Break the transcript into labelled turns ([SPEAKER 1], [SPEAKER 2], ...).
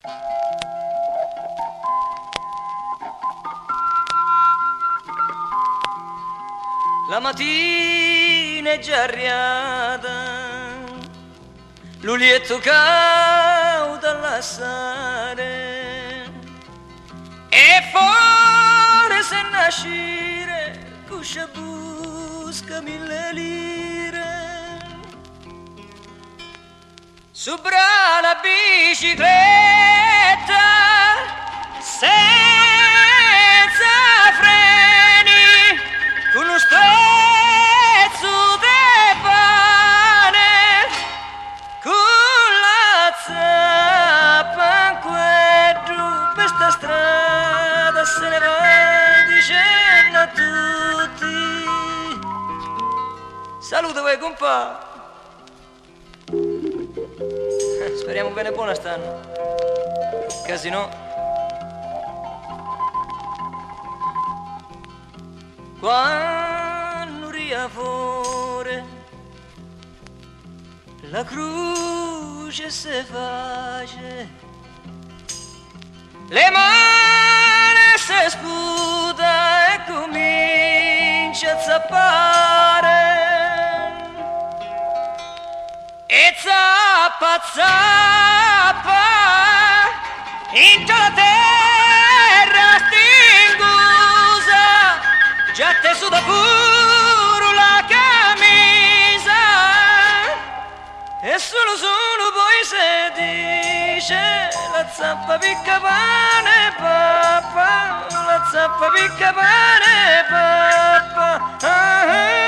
[SPEAKER 1] La mattina è già arrivata, l'ulietto caudo all'assare, e forse nascere cuscia busca 1000 lire, sopra la bicicletta senza freni, con uno strezzo de pane, con la zappa in quadro per sta strada se ne va dicendo a tutti salute voi compà. Speriamo bene buona stanno, che se no quando ria fuori la croce se face, le mani si sputa e comincia a zappare, e zappa zappa in la terra stingusa, già te suda pure la camisa, e solo poi si dice la zappa picca pane papà, la zappa picca pane papà.